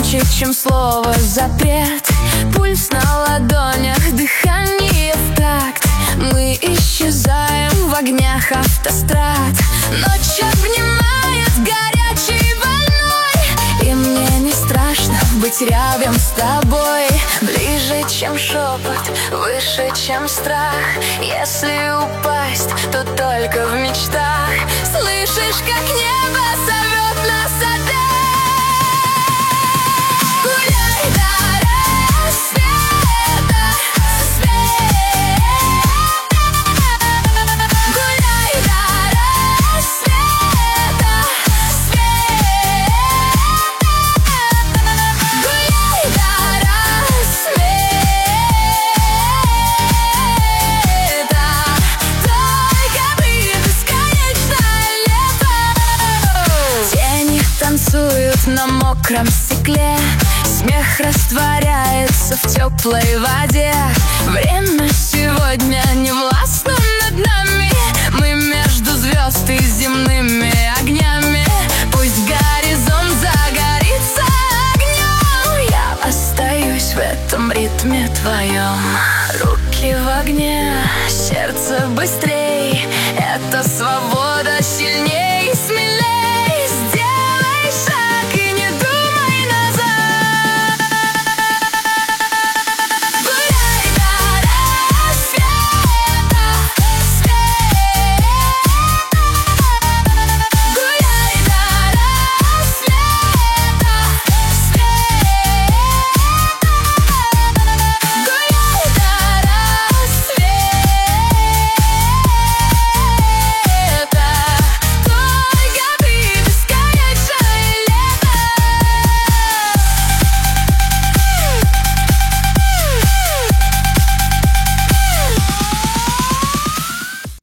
громче, чем слово запрет. Пульс на ладонях, дыхание в такт. Мы исчезаем в огнях автострад. Ночь обнимает горячей волной, и мне не страшно быть рядом с тобой. Ближе, чем шепот, выше, чем страх. Если упасть, то только в мечтах. Слышишь, как небо зовет нас опять? Гуляй до рассвета, свет. Гуляй до рассвета, свет. Гуляй до рассвета, только мы бесконечно лето. Тени танцуют на мокром стекле, смех растворяется в теплой воде. Время сегодня не властно над нами. Мы между звезд и земными огнями. Пусть горизонт загорится огнем, я остаюсь в этом ритме твоем. Руки в огне, сердце быстрей. Это свобода сильнее.